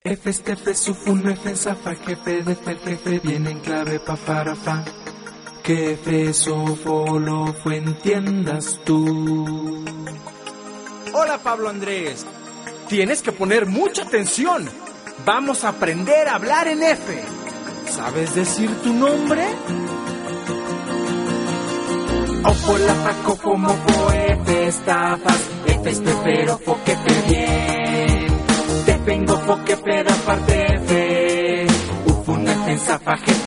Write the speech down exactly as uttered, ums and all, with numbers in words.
F, F, Sufun, F, Zafa, jefe, de F, jefe, viene en clave pa, para, fa. Que F, Sofo, lo fue, entiendas tú. Hola, Pablo Andrés. Tienes que poner mucha atención. Vamos a aprender a hablar en F. ¿Sabes decir tu nombre? Ofo, la, fa, cofo, mofo, F, estafas, F, espero, fo, que te bien. Te vengo, fo, que peda, parte F. Ufun, F, Zafa, jefe,